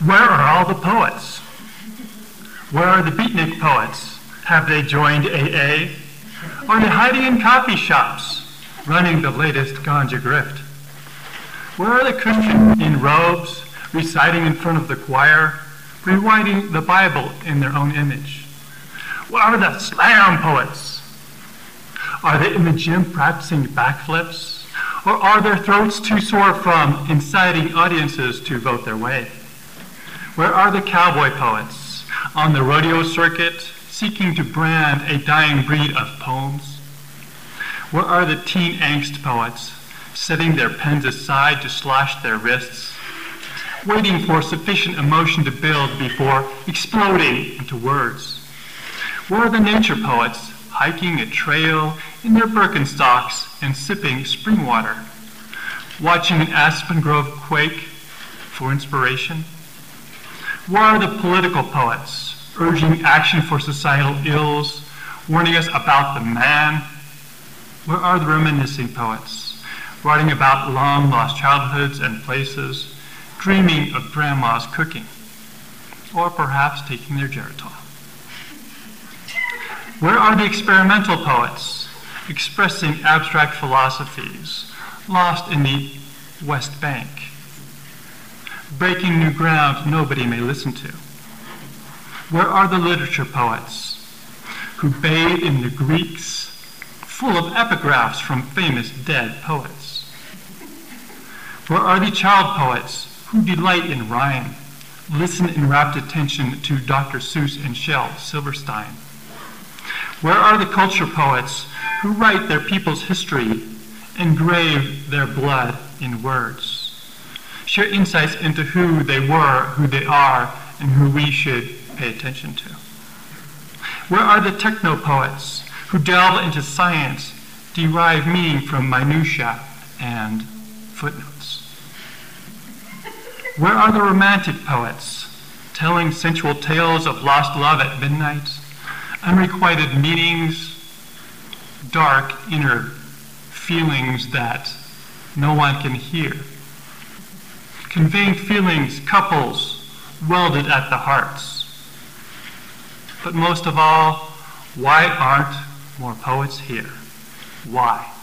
Where are all the poets? Where are the beatnik poets? Have they joined AA? Are they hiding in coffee shops, running the latest ganja grift? Where are the Christians in robes, reciting in front of the choir, rewriting the Bible in their own image? Where are the slam poets? Are they in the gym practicing backflips? Or are their throats too sore from inciting audiences to vote their way? Where are the cowboy poets on the rodeo circuit, seeking to brand a dying breed of poems? Where are the teen angst poets, setting their pens aside to slash their wrists, waiting for sufficient emotion to build before exploding into words? Where are the nature poets, hiking a trail in their Birkenstocks and sipping spring water, watching an aspen grove quake for inspiration? Where are the political poets, urging action for societal ills, warning us about the man? Where are the reminiscing poets, writing about long-lost childhoods and places, dreaming of grandma's cooking, or perhaps taking their Geritol? Where are the experimental poets, expressing abstract philosophies, lost in the West Bank, breaking new ground nobody may listen to? Where are the literature poets who bathe in the Greeks, full of epigraphs from famous dead poets? Where are the child poets who delight in rhyme, listen in rapt attention to Dr. Seuss and Shel Silverstein? Where are the culture poets who write their people's history, engrave their blood in words, share insights into who they were, who they are, and who we should pay attention to? Where are the techno-poets who delve into science, derive meaning from minutiae and footnotes? Where are the romantic poets, telling sensual tales of lost love at midnight, unrequited meanings, dark inner feelings that no one can hear, conveying feelings, couples welded at the hearts? But most of all, why aren't more poets here? Why?